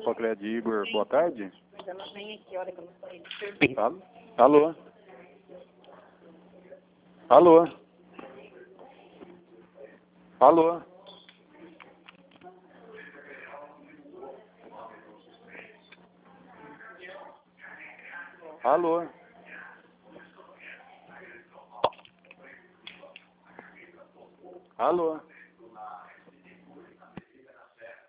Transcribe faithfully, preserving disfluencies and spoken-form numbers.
Facred Igor, boa tarde. Mas ela vem aqui, olha que eu não sei. Alô? Alô? Alô? Alô? Alô? Alô?